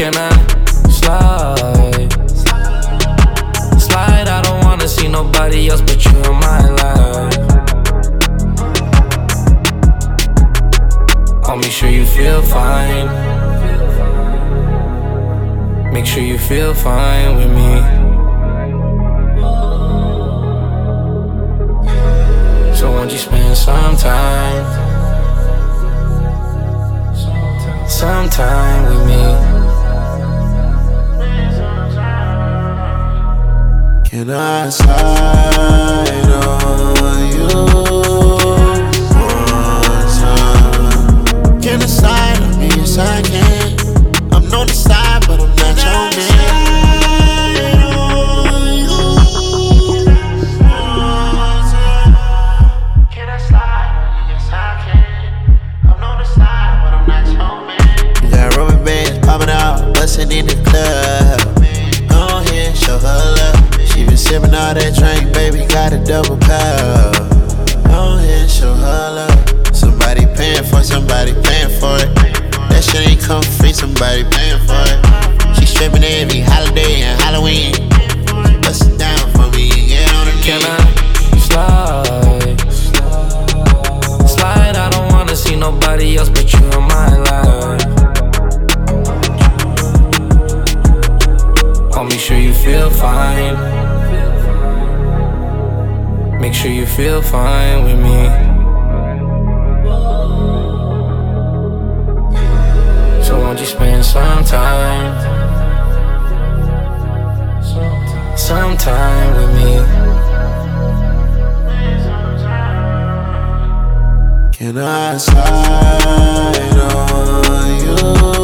Can I slide? Slide, I don't wanna see nobody else but you in my life. I'll make sure you feel fine. Make sure you feel fine with me. So won't you spend some time with me? Can I slide on you one time? Can I slide on me? Yes, I can. I'm on the side, but I'm not your man. Can I slide on you? Yes, I can. I'm on the side, but I'm not your man. You got rubber bands popping out, bustin' in the club. Go ahead, show her love. She been sippin' all that drink, baby, got a double cup. Go ahead, show her love. Somebody paying for it. That shit ain't come free, somebody paying for it. She strippin' every holiday and Halloween. Bust it down for me and get on her Can knees. I slide? Slide, I don't wanna see nobody else but you in my life. I'll make sure you feel fine. Make sure you feel fine with me. So won't you spend some time with me? Can I slide on you?